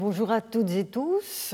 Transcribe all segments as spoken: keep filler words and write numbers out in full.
Bonjour à toutes et tous.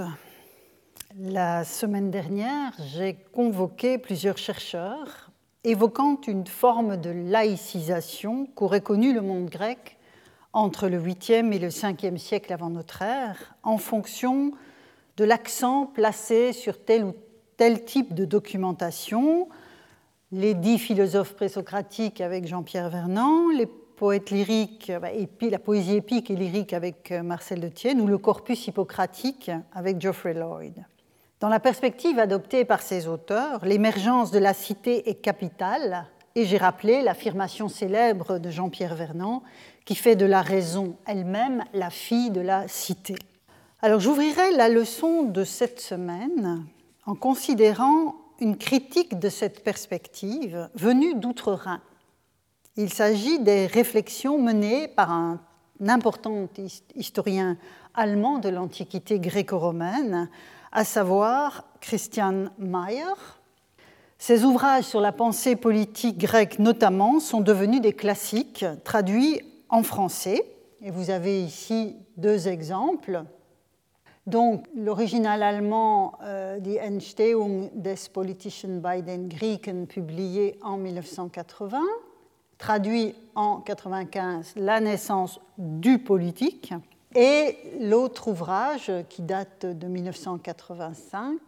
La semaine dernière, j'ai convoqué plusieurs chercheurs évoquant une forme de laïcisation qu'aurait connue le monde grec entre le huitième et le cinquième siècle avant notre ère, en fonction de l'accent placé sur tel ou tel type de documentation, les dix philosophes présocratiques avec Jean-Pierre Vernant, les poètes lyriques, et puis la poésie épique et lyrique avec Marcel de Thienne, ou le corpus hippocratique avec Geoffrey Lloyd. Dans la perspective adoptée par ces auteurs, l'émergence de la cité est capitale, et j'ai rappelé l'affirmation célèbre de Jean-Pierre Vernant qui fait de la raison elle-même la fille de la cité. Alors j'ouvrirai la leçon de cette semaine en considérant une critique de cette perspective venue d'outre-Rhin. Il s'agit des réflexions menées par un important historien allemand de l'Antiquité gréco-romaine, à savoir Christian Mayer. Ses ouvrages sur la pensée politique grecque notamment sont devenus des classiques traduits en français. Et vous avez ici deux exemples. Donc, l'original allemand euh, Die Entstehung des Politischen bei den Griechen, publié en mille neuf cent quatre-vingts, traduit en mille neuf cent quatre-vingt-quinze, La naissance du politique, et l'autre ouvrage qui date de mille neuf cent quatre-vingt-cinq,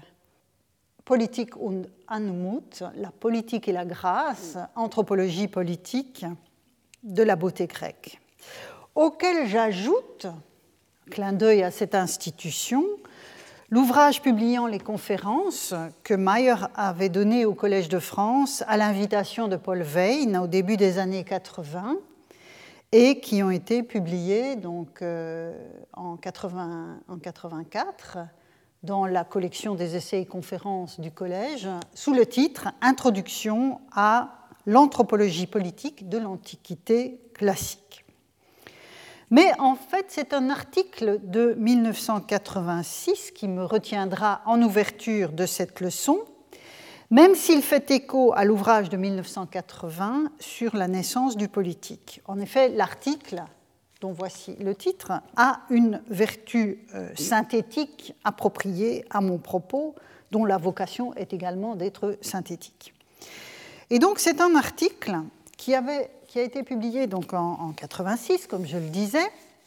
Politik und Anmut, la politique et la grâce, anthropologie politique de la beauté grecque, auquel j'ajoute, clin d'œil à cette institution, l'ouvrage publiant les conférences que Mayer avait données au Collège de France à l'invitation de Paul Veyne au début des années quatre-vingts et qui ont été publiées donc, euh, en, quatre-vingts, en quatre-vingt-quatre dans la collection des essais et conférences du Collège sous le titre « Introduction à l'anthropologie politique de l'Antiquité classique ». Mais en fait, c'est un article de mille neuf cent quatre-vingt-six qui me retiendra en ouverture de cette leçon, même s'il fait écho à l'ouvrage de mille neuf cent quatre-vingts sur la naissance du politique. En effet, l'article, dont voici le titre, a une vertu euh, synthétique appropriée à mon propos, dont la vocation est également d'être synthétique. Et donc, c'est un article qui avait... qui a été publié donc en mille neuf cent quatre-vingt-six, comme je le disais,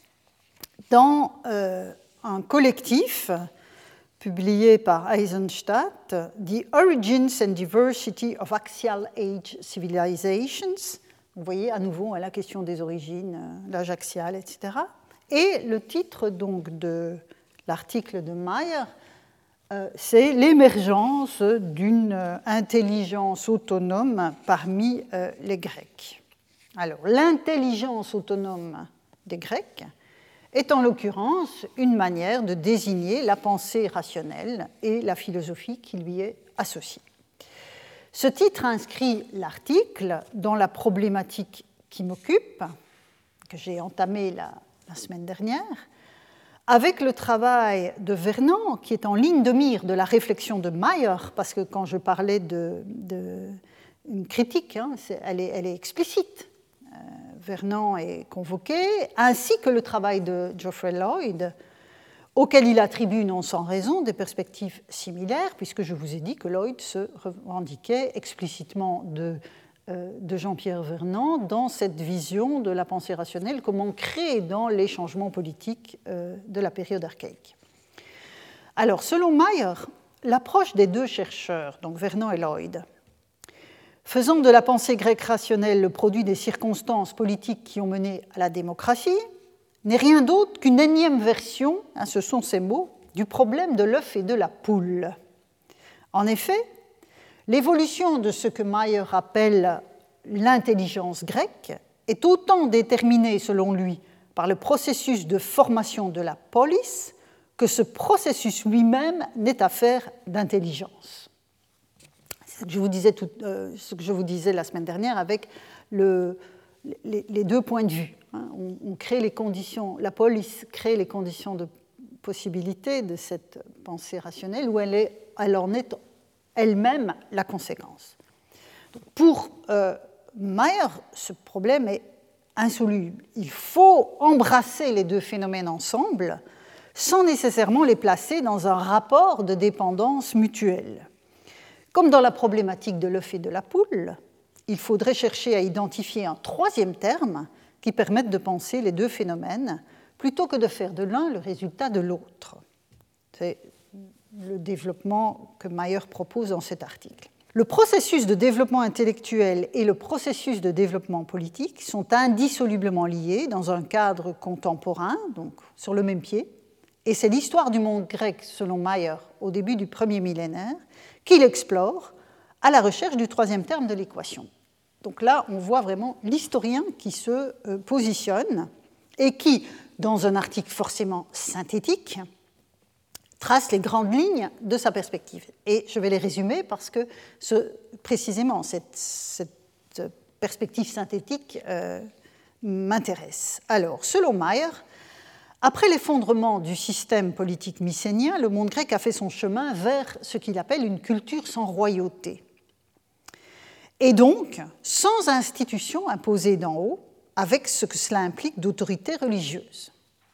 dans euh, un collectif publié par Eisenstadt, The Origins and Diversity of Axial Age Civilizations. Vous voyez à nouveau la question des origines, l'âge axial, et cetera. Et le titre donc de l'article de Mayer, euh, c'est l'émergence d'une intelligence autonome parmi euh, les Grecs. Alors, l'intelligence autonome des Grecs est en l'occurrence une manière de désigner la pensée rationnelle et la philosophie qui lui est associée. Ce titre inscrit l'article dans la problématique qui m'occupe, que j'ai entamée la, la semaine dernière, avec le travail de Vernant, qui est en ligne de mire de la réflexion de Mayer, parce que quand je parlais de, de une critique, hein, c'est, elle, est, elle est explicite. Vernant est convoqué, ainsi que le travail de Geoffrey Lloyd, auquel il attribue non sans raison des perspectives similaires, puisque je vous ai dit que Lloyd se revendiquait explicitement de, euh, de Jean-Pierre Vernant dans cette vision de la pensée rationnelle comme ancrée dans les changements politiques euh, de la période archaïque. Alors, selon Mayer, l'approche des deux chercheurs, donc Vernant et Lloyd, faisant de la pensée grecque rationnelle le produit des circonstances politiques qui ont mené à la démocratie, n'est rien d'autre qu'une énième version, hein, ce sont ces mots, du problème de l'œuf et de la poule. En effet, l'évolution de ce que Mayer appelle l'intelligence grecque est autant déterminée, selon lui, par le processus de formation de la polis que ce processus lui-même n'est affaire d'intelligence. Je vous disais tout, euh, ce que je vous disais la semaine dernière avec le, les, les deux points de vue. Hein. On, on crée les conditions, la police crée les conditions de possibilité de cette pensée rationnelle où elle, est, elle en est elle-même la conséquence. Donc pour euh, Mayer, ce problème est insoluble. Il faut embrasser les deux phénomènes ensemble sans nécessairement les placer dans un rapport de dépendance mutuelle. Comme dans la problématique de l'œuf et de la poule, il faudrait chercher à identifier un troisième terme qui permette de penser les deux phénomènes, plutôt que de faire de l'un le résultat de l'autre. C'est le développement que Meyer propose dans cet article. Le processus de développement intellectuel et le processus de développement politique sont indissolublement liés dans un cadre contemporain, donc sur le même pied, et c'est l'histoire du monde grec, selon Meyer, au début du premier millénaire, qu'il explore à la recherche du troisième terme de l'équation. Donc là, on voit vraiment l'historien qui se positionne et qui, dans un article forcément synthétique, trace les grandes lignes de sa perspective. Et je vais les résumer parce que ce, précisément cette, cette perspective synthétique euh, m'intéresse. Alors, selon Meyer, après l'effondrement du système politique mycénien, le monde grec a fait son chemin vers ce qu'il appelle une culture sans royauté. Et donc, sans institution imposée d'en haut, avec ce que cela implique d'autorité religieuse.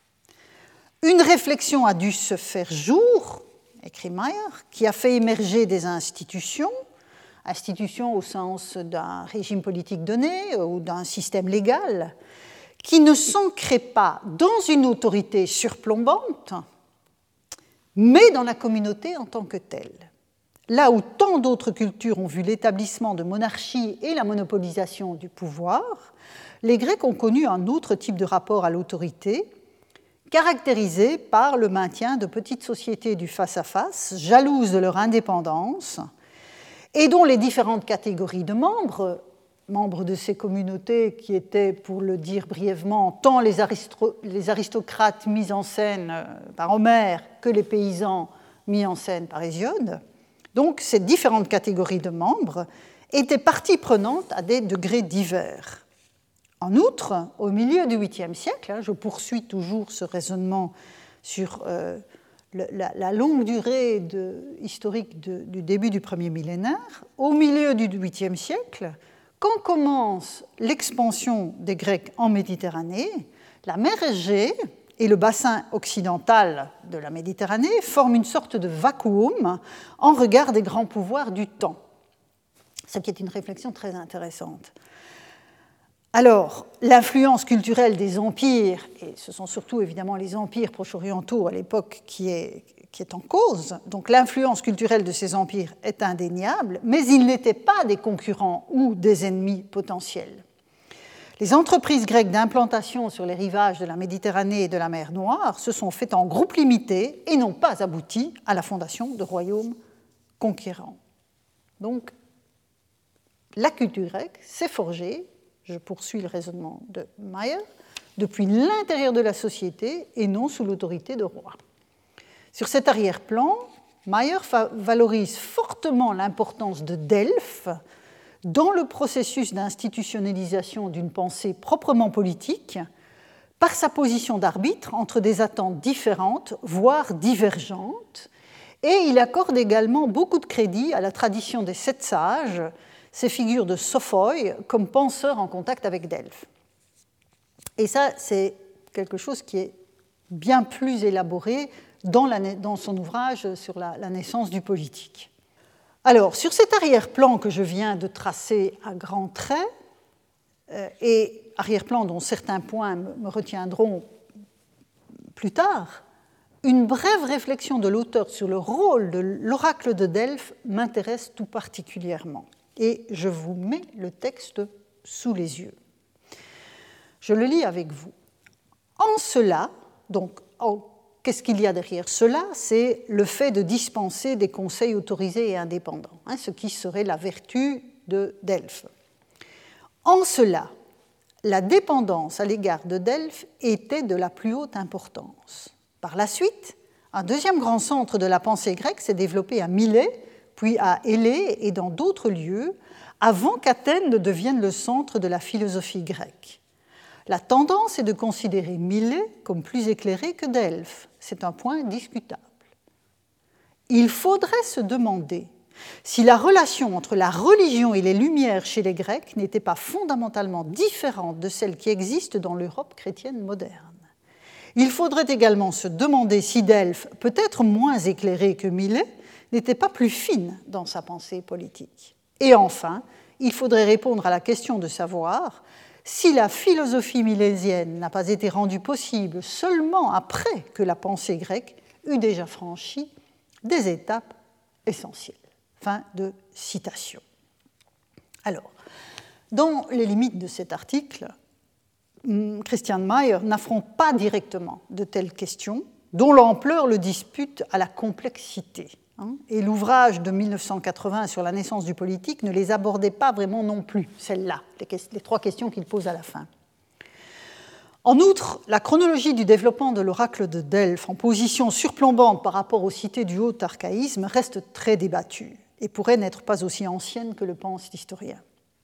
Une réflexion a dû se faire jour, écrit Meyer, qui a fait émerger des institutions, institutions au sens d'un régime politique donné ou d'un système légal, qui ne s'ancraient pas dans une autorité surplombante, mais dans la communauté en tant que telle. Là où tant d'autres cultures ont vu l'établissement de monarchies et la monopolisation du pouvoir, les Grecs ont connu un autre type de rapport à l'autorité, caractérisé par le maintien de petites sociétés du face-à-face, jalouses de leur indépendance, et dont les différentes catégories de membres, membres de ces communautés qui étaient, pour le dire brièvement, tant les, aristo- les aristocrates mis en scène par Homère que les paysans mis en scène par Hésiode, donc ces différentes catégories de membres étaient partie prenante à des degrés divers. En outre, au milieu du huitième siècle, je poursuis toujours ce raisonnement sur euh, le, la, la longue durée de, historique de, du début du premier millénaire, au milieu du huitième siècle, quand commence l'expansion des Grecs en Méditerranée, la mer Égée et le bassin occidental de la Méditerranée forment une sorte de vacuum en regard des grands pouvoirs du temps. Ce qui est une réflexion très intéressante. Alors, l'influence culturelle des empires, et ce sont surtout évidemment les empires proche-orientaux à l'époque qui est, qui est en cause, donc l'influence culturelle de ces empires est indéniable, mais ils n'étaient pas des concurrents ou des ennemis potentiels. Les entreprises grecques d'implantation sur les rivages de la Méditerranée et de la mer Noire se sont faites en groupes limités et n'ont pas abouti à la fondation de royaumes conquérants. Donc, la culture grecque s'est forgée, je poursuis le raisonnement de Meyer, depuis l'intérieur de la société et non sous l'autorité de rois. Sur cet arrière-plan, Meyer valorise fortement l'importance de Delphes dans le processus d'institutionnalisation d'une pensée proprement politique par sa position d'arbitre entre des attentes différentes, voire divergentes, et il accorde également beaucoup de crédit à la tradition des sept sages, ces figures de Sophoi comme penseurs en contact avec Delphes. Et ça, c'est quelque chose qui est bien plus élaboré dans, la, dans son ouvrage sur la, la naissance du politique. Alors, sur cet arrière-plan que je viens de tracer à grands traits, euh, et arrière-plan dont certains points me, me retiendront plus tard, une brève réflexion de l'auteur sur le rôle de l'oracle de Delphes m'intéresse tout particulièrement. Et je vous mets le texte sous les yeux. Je le lis avec vous. En cela, donc, en, qu'est-ce qu'il y a derrière cela? C'est le fait de dispenser des conseils autorisés et indépendants, hein, ce qui serait la vertu de Delphes. En cela, la dépendance à l'égard de Delphes était de la plus haute importance. Par la suite, un deuxième grand centre de la pensée grecque s'est développé à Milet, puis à Élée et dans d'autres lieux, avant qu'Athènes ne devienne le centre de la philosophie grecque. La tendance est de considérer Milet comme plus éclairé que Delphes. C'est un point discutable. Il faudrait se demander si la relation entre la religion et les Lumières chez les Grecs n'était pas fondamentalement différente de celle qui existe dans l'Europe chrétienne moderne. Il faudrait également se demander si Delphes, peut-être moins éclairée que Millet, n'était pas plus fine dans sa pensée politique. Et enfin, il faudrait répondre à la question de savoir si la philosophie milésienne n'a pas été rendue possible seulement après que la pensée grecque eut déjà franchi des étapes essentielles. Fin de citation. Alors, dans les limites de cet article, Christian Mayer n'affronte pas directement de telles questions, dont l'ampleur le dispute à la complexité. Et l'ouvrage de mille neuf cent quatre-vingts sur la naissance du politique ne les abordait pas vraiment non plus, celles-là, les trois questions qu'il pose à la fin. En outre, la chronologie du développement de l'oracle de Delphes en position surplombante par rapport aux cités du haut archaïsme reste très débattue et pourrait n'être pas aussi ancienne que le pense l'historien.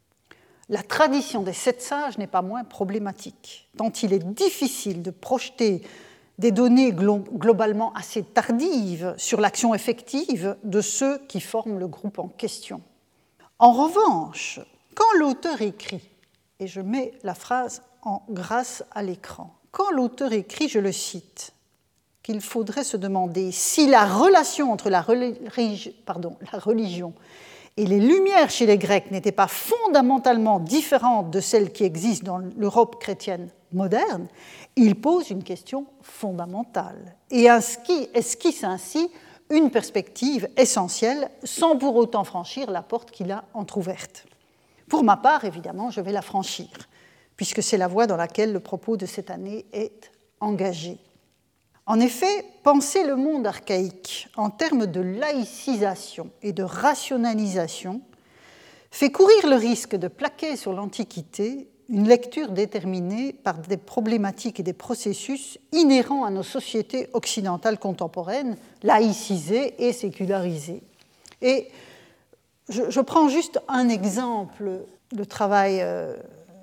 La tradition des sept sages n'est pas moins problématique, tant il est difficile de projeter des données globalement assez tardives sur l'action effective de ceux qui forment le groupe en question. En revanche, quand l'auteur écrit, et je mets la phrase en grâce à l'écran, quand l'auteur écrit, je le cite, qu'il faudrait se demander si la relation entre la, religi- pardon, la religion et les Lumières chez les Grecs n'étaient pas fondamentalement différentes de celles qui existent dans l'Europe chrétienne moderne, il pose une question fondamentale et esquisse ainsi une perspective essentielle sans pour autant franchir la porte qu'il a entr'ouverte. Pour ma part, évidemment, je vais la franchir, puisque c'est la voie dans laquelle le propos de cette année est engagé. En effet, penser le monde archaïque en termes de laïcisation et de rationalisation fait courir le risque de plaquer sur l'Antiquité une lecture déterminée par des problématiques et des processus inhérents à nos sociétés occidentales contemporaines, laïcisées et sécularisées. Et je, je prends juste un exemple, le travail euh,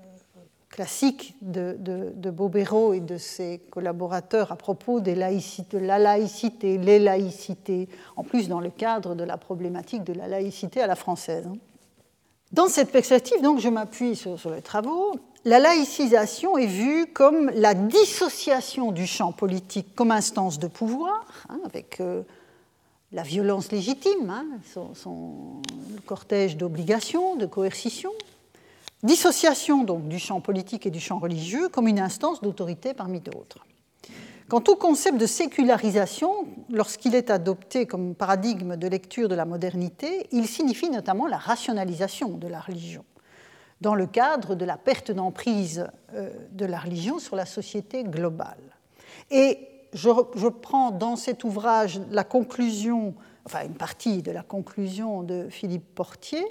classique de, de, de Bobéro et de ses collaborateurs à propos des laïcités, de la laïcité, les laïcités, en plus dans le cadre de la problématique de la laïcité à la française. Dans cette perspective, donc, je m'appuie sur, sur les travaux. La laïcisation est vue comme la dissociation du champ politique comme instance de pouvoir, hein, avec euh, la violence légitime, hein, son, son, le cortège d'obligations, de coercition. Dissociation donc du champ politique et du champ religieux comme une instance d'autorité parmi d'autres. Quant au concept de sécularisation, lorsqu'il est adopté comme paradigme de lecture de la modernité, il signifie notamment la rationalisation de la religion, dans le cadre de la perte d'emprise de la religion sur la société globale. Et je, je prends dans cet ouvrage la conclusion, enfin une partie de la conclusion de Philippe Portier,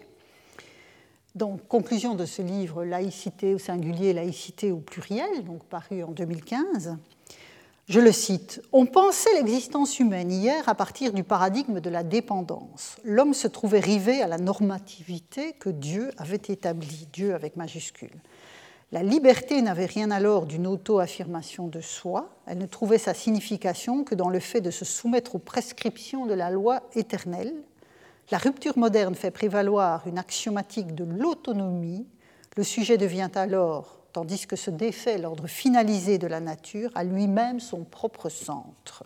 donc conclusion de ce livre « Laïcité au singulier, laïcité au pluriel », donc paru en deux mille quinze. Je le cite, « On pensait l'existence humaine hier à partir du paradigme de la dépendance. L'homme se trouvait rivé à la normativité que Dieu avait établie, Dieu avec majuscule. La liberté n'avait rien alors d'une auto-affirmation de soi, elle ne trouvait sa signification que dans le fait de se soumettre aux prescriptions de la loi éternelle. La rupture moderne fait prévaloir une axiomatique de l'autonomie, le sujet devient alors, tandis que se défait l'ordre finalisé de la nature, à lui-même son propre centre.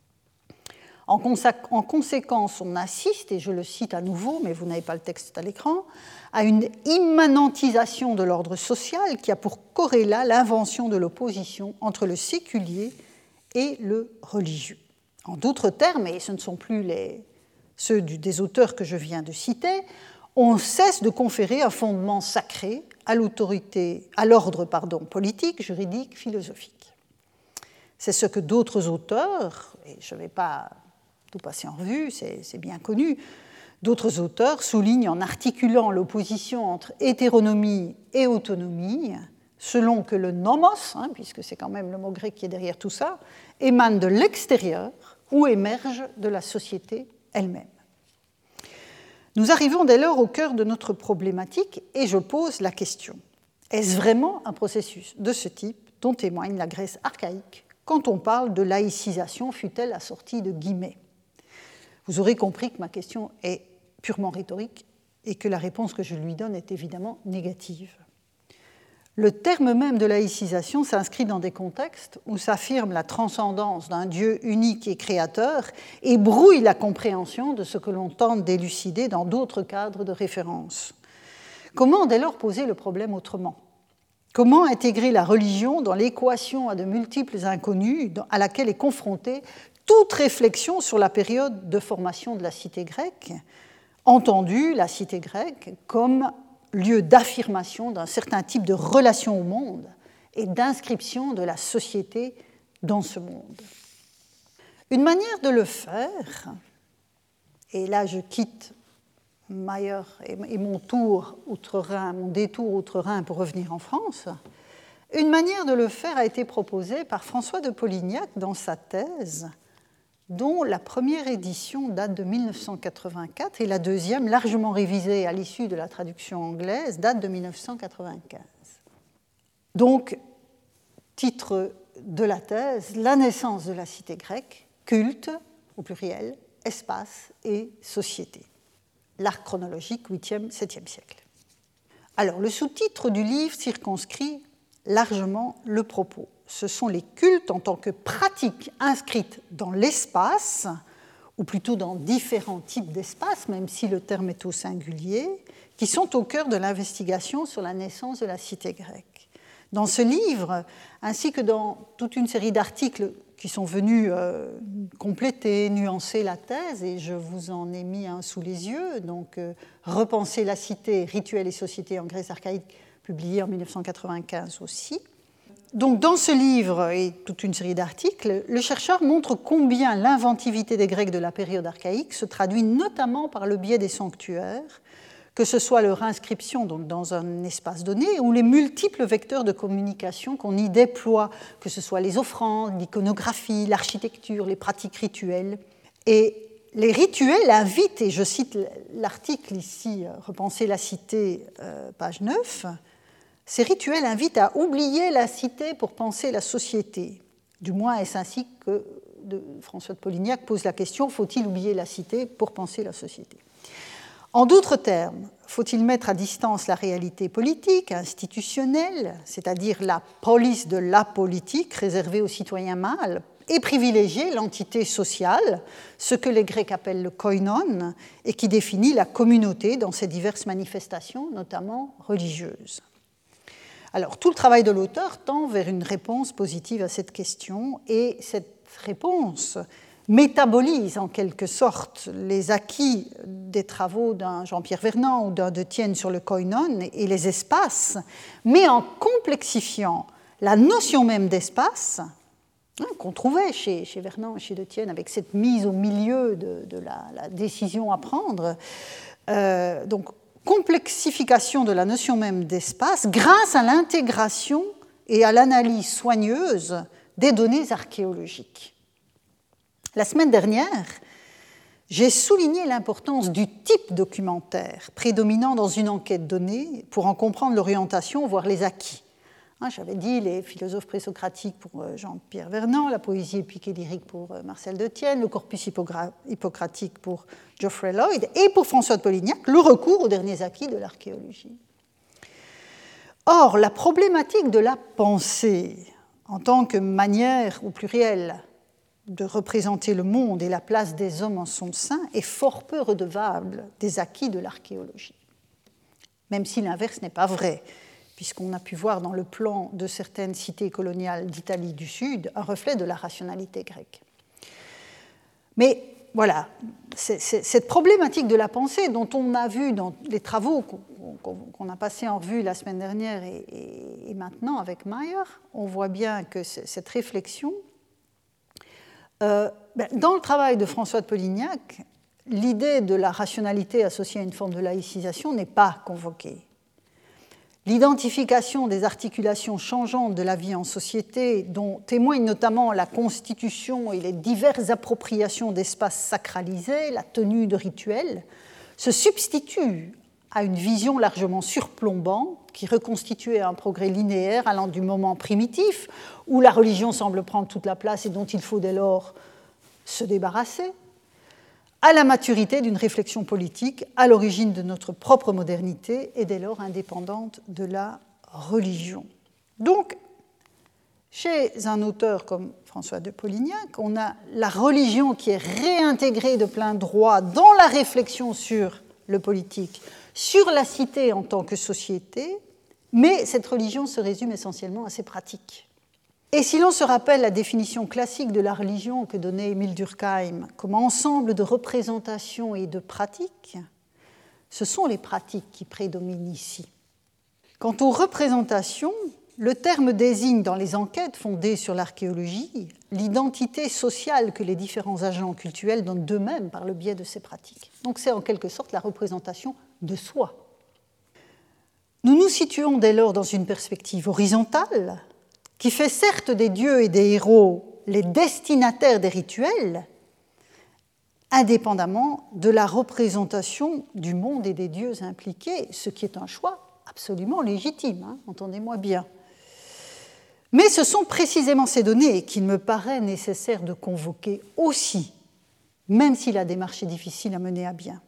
En, en conséquence, on assiste, et je le cite à nouveau, mais vous n'avez pas le texte à l'écran, à une immanentisation de l'ordre social qui a pour corrélat l'invention de l'opposition entre le séculier et le religieux. En d'autres termes, et ce ne sont plus les, ceux du, des auteurs que je viens de citer, on cesse de conférer un fondement sacré à l'autorité, à l'ordre pardon, politique, juridique, philosophique. C'est ce que d'autres auteurs, et je ne vais pas tout passer en revue, c'est, c'est bien connu, d'autres auteurs soulignent en articulant l'opposition entre hétéronomie et autonomie, selon que le nomos, hein, puisque c'est quand même le mot grec qui est derrière tout ça, émane de l'extérieur ou émerge de la société elle-même. Nous arrivons dès lors au cœur de notre problématique et je pose la question. Est-ce vraiment un processus de ce type dont témoigne la Grèce archaïque quand on parle de laïcisation, fut-elle assortie de guillemets ? Vous aurez compris que ma question est purement rhétorique et que la réponse que je lui donne est évidemment négative. le terme même de laïcisation s'inscrit dans des contextes où s'affirme la transcendance d'un Dieu unique et créateur et brouille la compréhension de ce que l'on tente d'élucider dans d'autres cadres de référence. Comment dès lors poser le problème autrement ? Comment intégrer la religion dans l'équation à de multiples inconnus à laquelle est confrontée toute réflexion sur la période de formation de la cité grecque, entendue la cité grecque comme lieu d'affirmation d'un certain type de relation au monde et d'inscription de la société dans ce monde. Une manière de le faire, et là je quitte Mayer et mon tour outre-Rhin, mon détour outre-Rhin pour revenir en France, une manière de le faire a été proposée par François de Polignac dans sa thèse, dont la première édition date de mille neuf cent quatre-vingt-quatre et la deuxième, largement révisée à l'issue de la traduction anglaise, date de mille neuf cent quatre-vingt-quinze. Donc, titre de la thèse, la naissance de la cité grecque, culte, au pluriel, espace et société. L'arc chronologique huitième septième siècle. Alors, le sous-titre du livre circonscrit largement le propos. Ce sont les cultes en tant que pratiques inscrites dans l'espace, ou plutôt dans différents types d'espaces, même si le terme est au singulier, qui sont au cœur de l'investigation sur la naissance de la cité grecque. Dans ce livre, ainsi que dans toute une série d'articles qui sont venus euh, compléter, nuancer la thèse, et je vous en ai mis un sous les yeux, donc euh, Repenser la cité, rituels et société en Grèce archaïque, publié en mille neuf cent quatre-vingt-quinze aussi. Donc, dans ce livre et toute une série d'articles, le chercheur montre combien l'inventivité des Grecs de la période archaïque se traduit notamment par le biais des sanctuaires, que ce soit leur inscription donc dans un espace donné ou les multiples vecteurs de communication qu'on y déploie, que ce soit les offrandes, l'iconographie, l'architecture, les pratiques rituelles. Et les rituels invitent, et je cite l'article ici, Repenser la cité, page neuf, ces rituels invitent à oublier la cité pour penser la société. Du moins, est-ce ainsi que de François de Polignac pose la question, faut-il oublier la cité pour penser la société ? En d'autres termes, faut-il mettre à distance la réalité politique, institutionnelle, c'est-à-dire la police de la politique réservée aux citoyens mâles, et privilégier l'entité sociale, ce que les Grecs appellent le koinon, et qui définit la communauté dans ses diverses manifestations, notamment religieuses. Alors, tout le travail de l'auteur tend vers une réponse positive à cette question, et cette réponse métabolise en quelque sorte les acquis des travaux d'un Jean-Pierre Vernant ou d'un De Tienne sur le koinon et les espaces, mais en complexifiant la notion même d'espace, hein, qu'on trouvait chez, chez Vernant et chez De Tienne, avec cette mise au milieu de, de la, la décision à prendre. Euh, donc, complexification de la notion même d'espace grâce à l'intégration et à l'analyse soigneuse des données archéologiques. La semaine dernière, j'ai souligné l'importance du type documentaire prédominant dans une enquête donnée pour en comprendre l'orientation, voire les acquis. J'avais dit les philosophes présocratiques pour Jean-Pierre Vernant, la poésie épique et lyrique pour Marcel De Tienne, le corpus hippocratique pour Geoffrey Lloyd et pour François de Polignac, le recours aux derniers acquis de l'archéologie. Or, la problématique de la pensée en tant que manière, au pluriel, de représenter le monde et la place des hommes en son sein est fort peu redevable des acquis de l'archéologie, même si l'inverse n'est pas vrai, puisqu'on a pu voir dans le plan de certaines cités coloniales d'Italie du Sud un reflet de la rationalité grecque. Mais voilà, c'est, c'est, cette problématique de la pensée dont on a vu dans les travaux qu'on, qu'on a passés en revue la semaine dernière et, et, et maintenant avec Mayer, on voit bien que cette réflexion, euh, ben, dans le travail de François de Polignac, l'idée de la rationalité associée à une forme de laïcisation n'est pas convoquée. L'identification des articulations changeantes de la vie en société, dont témoignent notamment la constitution et les diverses appropriations d'espaces sacralisés, la tenue de rituels, se substitue à une vision largement surplombante qui reconstituait un progrès linéaire allant du moment primitif, où la religion semble prendre toute la place et dont il faut dès lors se débarrasser, à la maturité d'une réflexion politique à l'origine de notre propre modernité et dès lors indépendante de la religion. Donc, chez un auteur comme François de Polignac, on a la religion qui est réintégrée de plein droit dans la réflexion sur le politique, sur la cité en tant que société, mais cette religion se résume essentiellement à ses pratiques. Et si l'on se rappelle la définition classique de la religion que donnait Émile Durkheim comme ensemble de représentations et de pratiques, ce sont les pratiques qui prédominent ici. Quant aux représentations, le terme désigne dans les enquêtes fondées sur l'archéologie l'identité sociale que les différents agents cultuels donnent d'eux-mêmes par le biais de ces pratiques. Donc c'est en quelque sorte la représentation de soi. Nous nous situons dès lors dans une perspective horizontale qui fait certes des dieux et des héros les destinataires des rituels, indépendamment de la représentation du monde et des dieux impliqués, ce qui est un choix absolument légitime, hein, entendez-moi bien. Mais ce sont précisément ces données qu'il me paraît nécessaire de convoquer aussi, même si la démarche est difficile à mener à bien.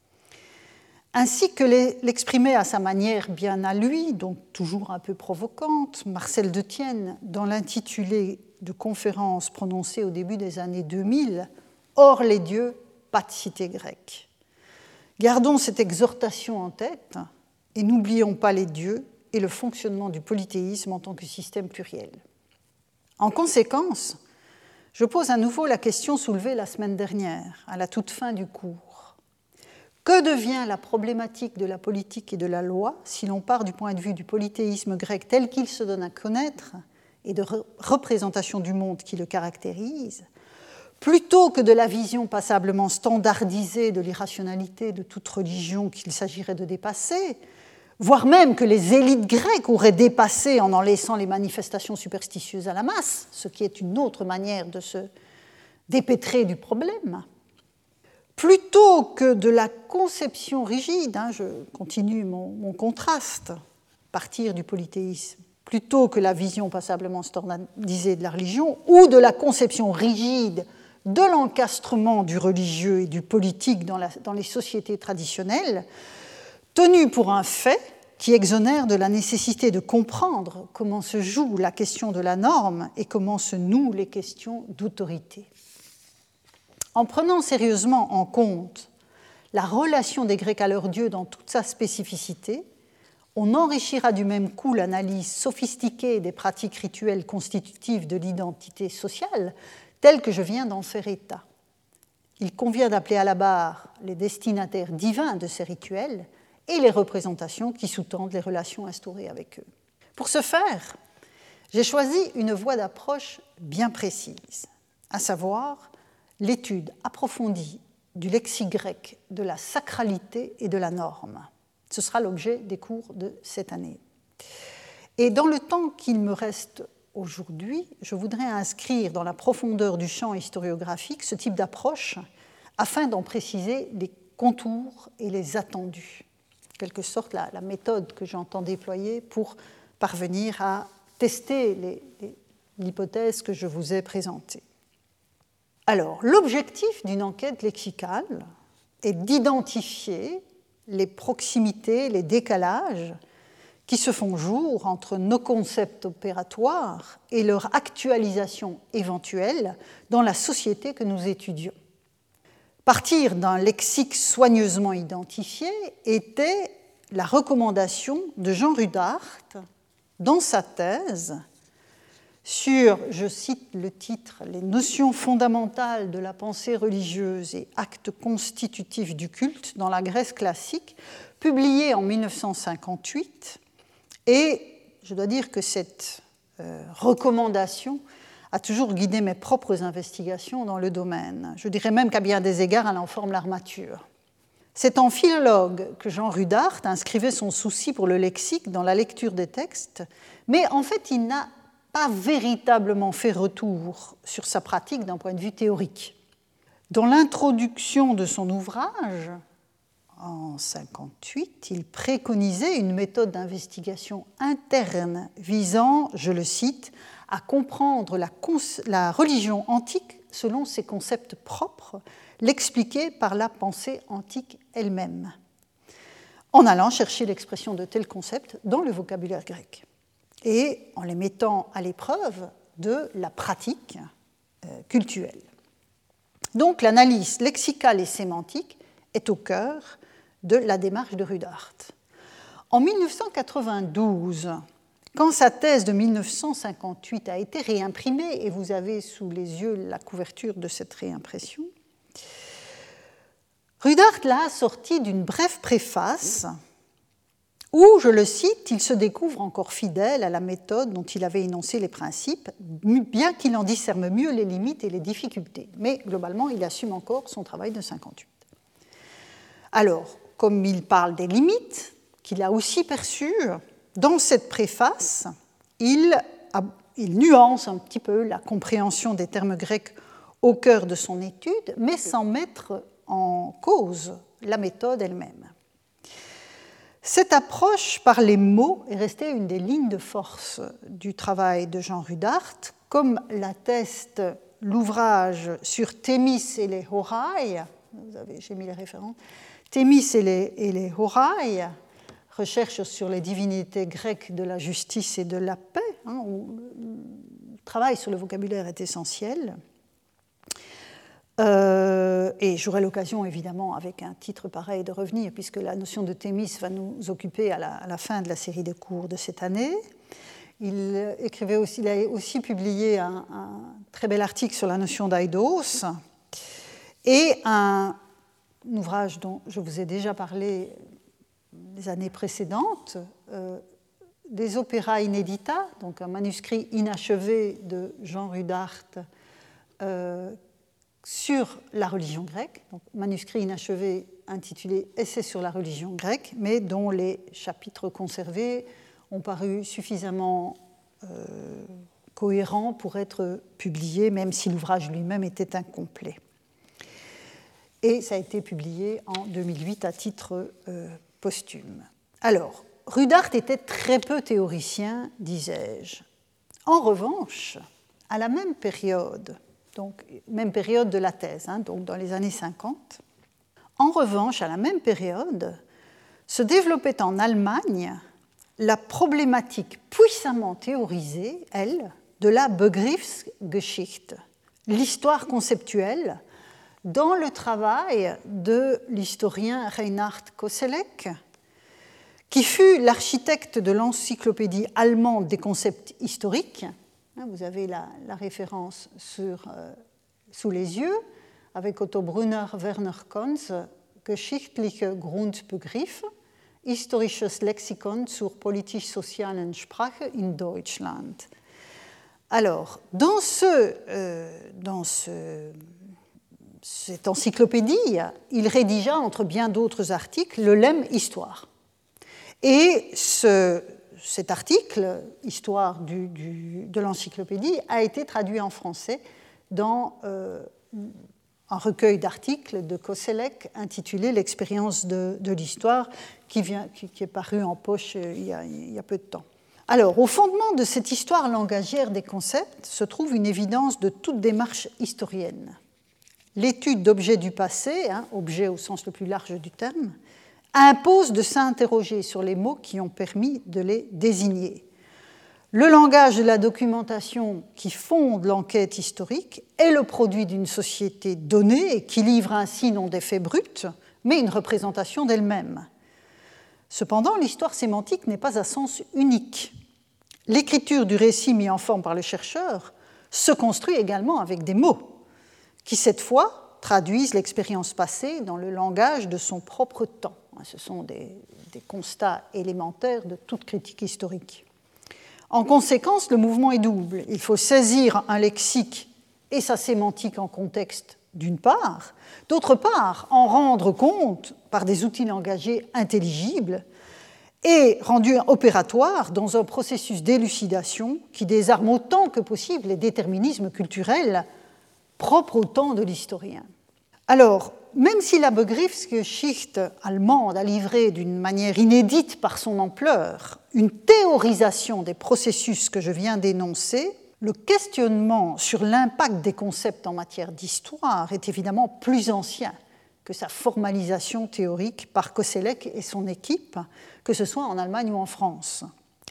Ainsi que l'exprimait à sa manière bien à lui, donc toujours un peu provocante, Marcel Detienne dans l'intitulé de conférence prononcée au début des années deux mille, « Hors les dieux, pas de cité grecque ». Gardons cette exhortation en tête et n'oublions pas les dieux et le fonctionnement du polythéisme en tant que système pluriel. En conséquence, je pose à nouveau la question soulevée la semaine dernière, à la toute fin du cours. Que devient la problématique de la politique et de la loi si l'on part du point de vue du polythéisme grec tel qu'il se donne à connaître et de re- représentation du monde qui le caractérise, plutôt que de la vision passablement standardisée de l'irrationalité de toute religion qu'il s'agirait de dépasser, voire même que les élites grecques auraient dépassé en en laissant les manifestations superstitieuses à la masse, ce qui est une autre manière de se dépêtrer du problème. Plutôt que de la conception rigide, hein, je continue mon, mon contraste, partir du polythéisme, plutôt que la vision passablement standardisée de la religion, ou de la conception rigide de l'encastrement du religieux et du politique dans, la, dans les sociétés traditionnelles, tenu pour un fait qui exonère de la nécessité de comprendre comment se joue la question de la norme et comment se nouent les questions d'autorité. En prenant sérieusement en compte la relation des Grecs à leurs dieux dans toute sa spécificité, on enrichira du même coup l'analyse sophistiquée des pratiques rituelles constitutives de l'identité sociale, telle que je viens d'en faire état. Il convient d'appeler à la barre les destinataires divins de ces rituels et les représentations qui sous-tendent les relations instaurées avec eux. Pour ce faire, j'ai choisi une voie d'approche bien précise, à savoir l'étude approfondie du lexique grec de la sacralité et de la norme. Ce sera l'objet des cours de cette année. Et dans le temps qu'il me reste aujourd'hui, je voudrais inscrire dans la profondeur du champ historiographique ce type d'approche afin d'en préciser les contours et les attendus. En quelque sorte, la, la méthode que j'entends déployer pour parvenir à tester les, les, l'hypothèse que je vous ai présentée. Alors, l'objectif d'une enquête lexicale est d'identifier les proximités, les décalages qui se font jour entre nos concepts opératoires et leur actualisation éventuelle dans la société que nous étudions. Partir d'un lexique soigneusement identifié était la recommandation de Jean Rudart dans sa thèse sur, je cite le titre, « Les notions fondamentales de la pensée religieuse et actes constitutifs du culte dans la Grèce classique », publiée en mille neuf cent cinquante-huit. Et je dois dire que cette euh, recommandation a toujours guidé mes propres investigations dans le domaine. Je dirais même qu'à bien des égards, elle en forme l'armature. C'est en philologue que Jean Rudart inscrivait son souci pour le lexique dans la lecture des textes, mais en fait, il n'a pas véritablement fait retour sur sa pratique d'un point de vue théorique. Dans l'introduction de son ouvrage, en mille neuf cent cinquante-huit, il préconisait une méthode d'investigation interne visant, je le cite, à comprendre la, cons- la religion antique selon ses concepts propres, l'expliquer par la pensée antique elle-même, en allant chercher l'expression de tels concepts dans le vocabulaire grec. et en les mettant à l'épreuve de la pratique euh, cultuelle. Donc l'analyse lexicale et sémantique est au cœur de la démarche de Rudart. En mille neuf cent quatre-vingt-douze, quand sa thèse de mille neuf cent cinquante-huit a été réimprimée, et vous avez sous les yeux la couverture de cette réimpression, Rudart l'a assortie d'une brève préface où, je le cite, il se découvre encore fidèle à la méthode dont il avait énoncé les principes, bien qu'il en discerne mieux les limites et les difficultés. Mais globalement, il assume encore son travail de cinquante-huit. Alors, comme il parle des limites qu'il a aussi perçues, dans cette préface, il, il nuance un petit peu la compréhension des termes grecs au cœur de son étude, mais sans mettre en cause la méthode elle-même. Cette approche par les mots est restée une des lignes de force du travail de Jean Rudart, comme l'atteste l'ouvrage sur Thémis et les Horai, vous avez, j'ai mis les références, Thémis et les, et les Horai, recherche sur les divinités grecques de la justice et de la paix, hein, où le travail sur le vocabulaire est essentiel. Euh, et j'aurai l'occasion, évidemment, avec un titre pareil, de revenir, puisque la notion de Thémis va nous occuper à la, à la fin de la série de cours de cette année. Il, écrivait aussi, il a aussi publié un, un très bel article sur la notion d'aidos et un, un ouvrage dont je vous ai déjà parlé les années précédentes, euh, des opéras inédita, donc un manuscrit inachevé de Jean Rudart euh, sur la religion grecque, donc manuscrit inachevé intitulé Essai sur la religion grecque, mais dont les chapitres conservés ont paru suffisamment euh, cohérents pour être publiés, même si l'ouvrage lui-même était incomplet. Et ça a été publié en deux mille huit à titre euh, posthume. Alors, Rudart était très peu théoricien, disais-je. En revanche, à la même période, donc même période de la thèse, hein, donc dans les années cinquante, en revanche, à la même période, se développait en Allemagne la problématique puissamment théorisée, elle, de la Begriffsgeschichte, l'histoire conceptuelle, dans le travail de l'historien Reinhard Koselleck, qui fut l'architecte de l'encyclopédie allemande des concepts historiques. Vous avez la, la référence sur, euh, sous les yeux, avec Otto Brunner, Werner Konz, Geschichtliche Grundbegriffe, Historisches Lexikon zur politisch-sozialen Sprache in Deutschland. Alors, dans, ce, euh, dans ce, cette encyclopédie, il rédigea, entre bien d'autres articles, le lemme Histoire. Et ce, cet article, Histoire du, du, de l'encyclopédie, a été traduit en français dans euh, un recueil d'articles de Koselleck intitulé L'expérience de, de l'histoire, qui, vient, qui, qui est paru en poche il y, a, il y a peu de temps. Alors, au fondement de cette histoire langagière des concepts se trouve une évidence de toute démarche historienne. L'étude d'objets du passé, hein, objet au sens le plus large du terme, impose de s'interroger sur les mots qui ont permis de les désigner. Le langage de la documentation qui fonde l'enquête historique est le produit d'une société donnée et qui livre ainsi non des faits bruts, mais une représentation d'elle-même. Cependant, l'histoire sémantique n'est pas à sens unique. L'écriture du récit mis en forme par le chercheur se construit également avec des mots, qui cette fois traduisent l'expérience passée dans le langage de son propre temps. Ce sont des, des constats élémentaires de toute critique historique. En conséquence, le mouvement est double. Il faut saisir un lexique et sa sémantique en contexte d'une part, d'autre part, en rendre compte par des outils langagiers intelligibles et rendus opératoires dans un processus d'élucidation qui désarme autant que possible les déterminismes culturels propres au temps de l'historien. Alors, même si la Begriffsgeschichte allemande a livré d'une manière inédite par son ampleur une théorisation des processus que je viens d'énoncer, le questionnement sur l'impact des concepts en matière d'histoire est évidemment plus ancien que sa formalisation théorique par Koselleck et son équipe, que ce soit en Allemagne ou en France.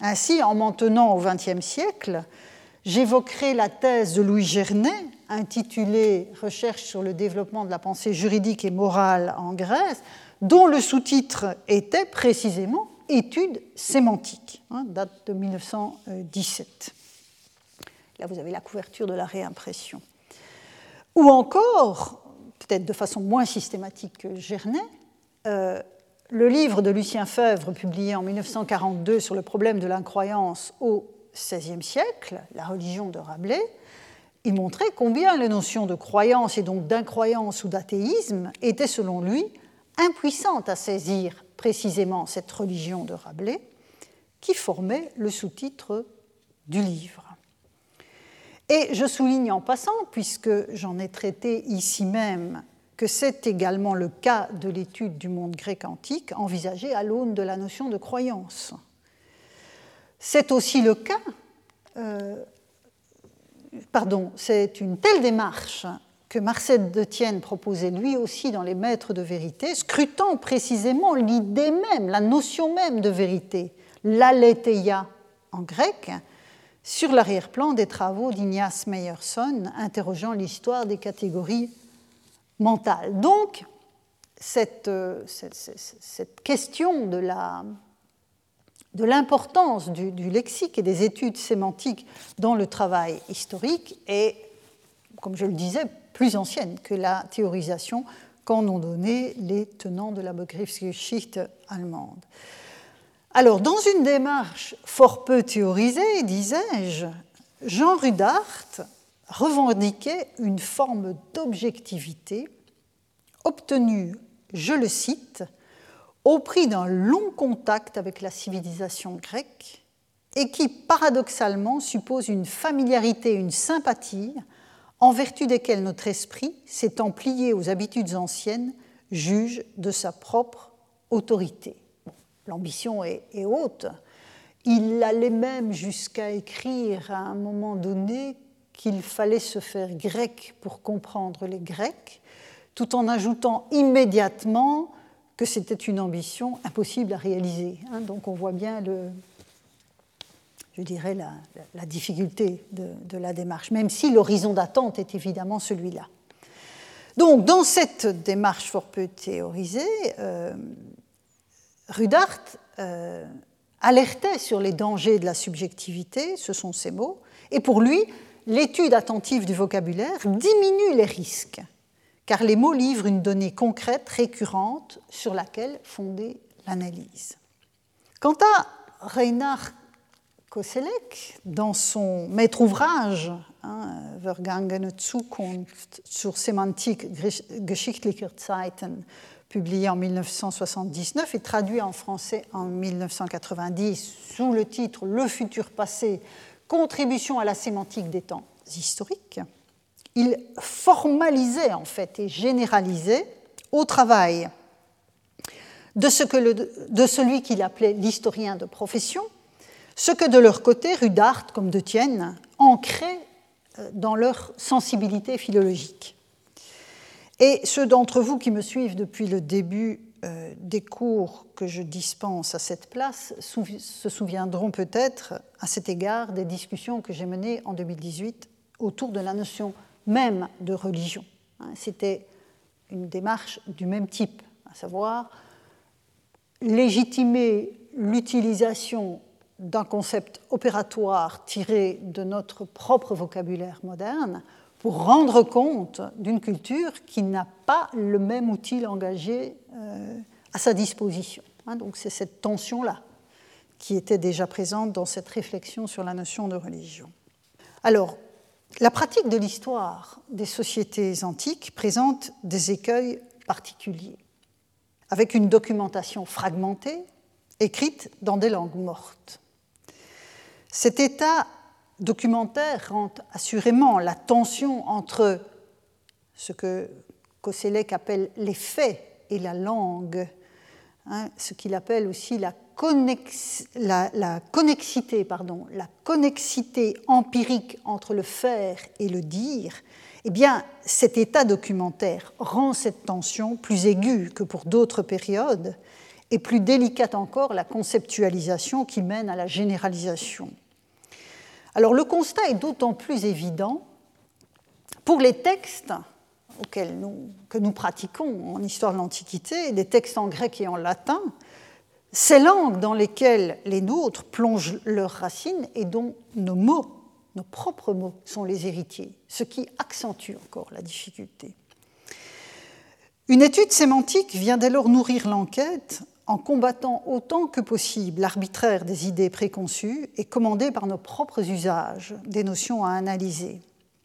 Ainsi, en m'en tenant au vingtième siècle, j'évoquerai la thèse de Louis Gernet, intitulée « Recherche sur le développement de la pensée juridique et morale en Grèce », dont le sous-titre était précisément « Études sémantiques hein, », date de mille neuf cent dix-sept. Là, vous avez la couverture de la réimpression. Ou encore, peut-être de façon moins systématique que Gernet, euh, le livre de Lucien Febvre, publié en mille neuf cent quarante-deux sur le problème de l'incroyance au seizième siècle, La religion de Rabelais, il montrait combien les notions de croyance et donc d'incroyance ou d'athéisme étaient, selon lui, impuissantes à saisir précisément cette religion de Rabelais, qui formait le sous-titre du livre. Et je souligne en passant, puisque j'en ai traité ici même, que c'est également le cas de l'étude du monde grec antique envisagée à l'aune de la notion de croyance. C'est aussi le cas, euh, pardon, c'est une telle démarche que Marcel Detienne proposait lui aussi dans Les Maîtres de vérité, scrutant précisément l'idée même, la notion même de vérité, l'aletheia en grec, sur l'arrière-plan des travaux d'Ignace Meyerson interrogeant l'histoire des catégories mentales. Donc, cette, cette, cette question de la, de l'importance du, du lexique et des études sémantiques dans le travail historique est, comme je le disais, plus ancienne que la théorisation qu'en ont donné les tenants de la Begriffsgeschichte allemande. Alors, dans une démarche fort peu théorisée, disais-je, Jean Rudart revendiquait une forme d'objectivité obtenue, je le cite, au prix d'un long contact avec la civilisation grecque et qui, paradoxalement, suppose une familiarité, une sympathie en vertu desquelles notre esprit, s'étant plié aux habitudes anciennes, juge de sa propre autorité. L'ambition est, est haute. Il allait même jusqu'à écrire à un moment donné qu'il fallait se faire grec pour comprendre les Grecs, tout en ajoutant immédiatement que c'était une ambition impossible à réaliser. Hein, donc on voit bien, le, je dirais, la, la difficulté de, de la démarche, même si l'horizon d'attente est évidemment celui-là. Donc dans cette démarche fort peu théorisée, euh, Rudart euh, alertait sur les dangers de la subjectivité, ce sont ses mots, et pour lui, l'étude attentive du vocabulaire diminue les risques, car les mots livrent une donnée concrète, récurrente, sur laquelle fonder l'analyse. Quant à Reinhard Koselleck, dans son maître ouvrage, hein, Vergangene Zukunft zur Semantik geschichtlicher Zeiten, publié en mille neuf cent soixante-dix-neuf et traduit en français en mille neuf cent quatre-vingt-dix sous le titre « Le futur passé, contribution à la sémantique des temps historiques », il formalisait en fait et généralisait au travail de, ce que le, de celui qu'il appelait l'historien de profession, ce que de leur côté Rudart, comme Detienne, ancraient dans leur sensibilité philologique. Et ceux d'entre vous qui me suivent depuis le début euh, des cours que je dispense à cette place sou- se souviendront peut-être à cet égard des discussions que j'ai menées en deux mille dix-huit autour de la notion même de religion. Hein, c'était une démarche du même type, à savoir légitimer l'utilisation d'un concept opératoire tiré de notre propre vocabulaire moderne pour rendre compte d'une culture qui n'a pas le même outil langagier euh, à sa disposition. Hein, donc c'est cette tension-là qui était déjà présente dans cette réflexion sur la notion de religion. Alors, la pratique de l'histoire des sociétés antiques présente des écueils particuliers, avec une documentation fragmentée, écrite dans des langues mortes. Cet état documentaire rend assurément la tension entre ce que Koselleck appelle les faits et la langue, hein, ce qu'il appelle aussi la, connex, la, la connexité, pardon, la connexité empirique entre le faire et le dire. Eh bien, cet état documentaire rend cette tension plus aiguë que pour d'autres périodes et plus délicate encore la conceptualisation qui mène à la généralisation. Alors le constat est d'autant plus évident pour les textes auxquels nous, que nous pratiquons en histoire de l'Antiquité, des textes en grec et en latin, ces langues dans lesquelles les nôtres plongent leurs racines et dont nos mots, nos propres mots, sont les héritiers, ce qui accentue encore la difficulté. Une étude sémantique vient dès lors nourrir l'enquête en combattant autant que possible l'arbitraire des idées préconçues et commandées par nos propres usages des notions à analyser.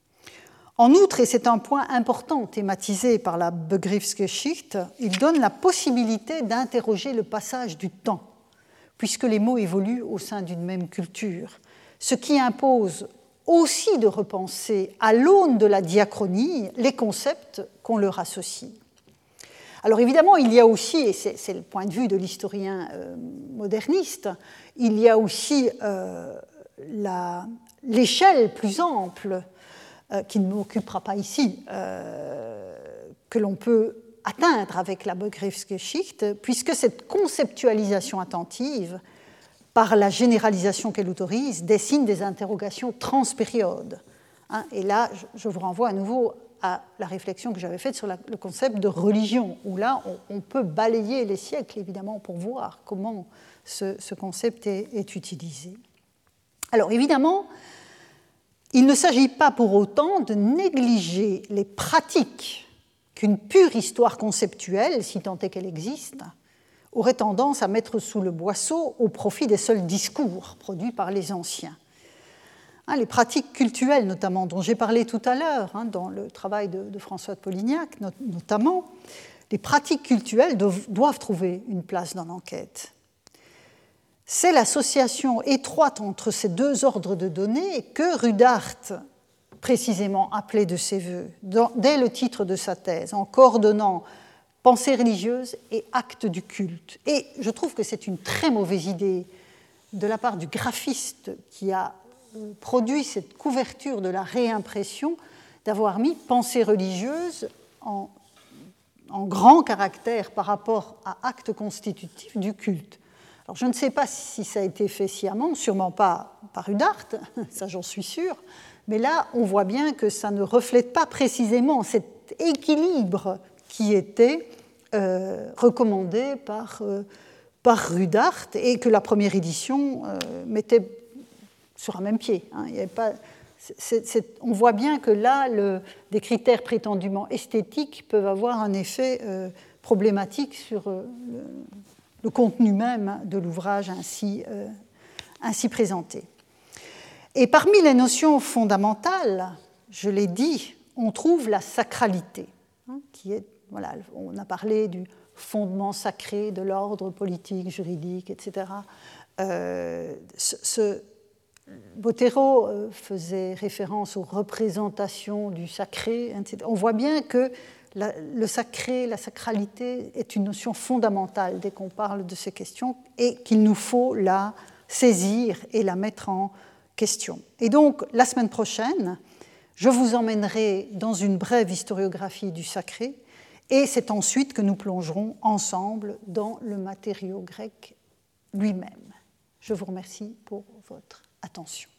En outre, et c'est un point important thématisé par la Begriffsgeschichte, il donne la possibilité d'interroger le passage du temps, puisque les mots évoluent au sein d'une même culture, ce qui impose aussi de repenser à l'aune de la diachronie les concepts qu'on leur associe. Alors évidemment, il y a aussi, et c'est, c'est le point de vue de l'historien euh, moderniste, il y a aussi euh, la, l'échelle plus ample euh, qui ne m'occupera pas ici, euh, que l'on peut atteindre avec la Begriffsgeschichte, puisque cette conceptualisation attentive, par la généralisation qu'elle autorise, dessine des interrogations transpériodes. Hein, et là, je vous renvoie à nouveau à la réflexion que j'avais faite sur la, le concept de religion, où là, on, on peut balayer les siècles, évidemment, pour voir comment ce, ce concept est, est utilisé. Alors, évidemment, il ne s'agit pas pour autant de négliger les pratiques qu'une pure histoire conceptuelle, si tant est qu'elle existe, aurait tendance à mettre sous le boisseau au profit des seuls discours produits par les anciens. Hein, les pratiques cultuelles, notamment, dont j'ai parlé tout à l'heure, hein, dans le travail de, de François de Polignac, not, notamment, les pratiques cultuelles doivent, doivent trouver une place dans l'enquête. C'est l'association étroite entre ces deux ordres de données que Rudart, précisément, appelait de ses voeux, dans, dès le titre de sa thèse, en coordonnant pensée religieuse et acte du culte. Et je trouve que c'est une très mauvaise idée de la part du graphiste qui a produit cette couverture de la réimpression d'avoir mis pensée religieuse en, en grand caractère par rapport à acte constitutif du culte. Alors je ne sais pas si ça a été fait sciemment, sûrement pas par Rudart, ça j'en suis sûre, mais là on voit bien que ça ne reflète pas précisément cet équilibre qui était euh, recommandé par, euh, par Rudart et que la première édition euh, mettait sur un même pied. Hein. Il y avait pas, c'est, c'est, on voit bien que là, le, des critères prétendument esthétiques peuvent avoir un effet euh, problématique sur euh, le, le contenu même de l'ouvrage ainsi, euh, ainsi présenté. Et parmi les notions fondamentales, je l'ai dit, on trouve la sacralité, hein, qui est, voilà, on a parlé du fondement sacré de l'ordre politique, juridique, et cetera. Euh, ce, ce Bottero faisait référence aux représentations du sacré. On voit bien que la, le sacré, la sacralité est une notion fondamentale dès qu'on parle de ces questions et qu'il nous faut la saisir et la mettre en question. Et donc, la semaine prochaine, je vous emmènerai dans une brève historiographie du sacré et c'est ensuite que nous plongerons ensemble dans le matériau grec lui-même. Je vous remercie pour votre attention.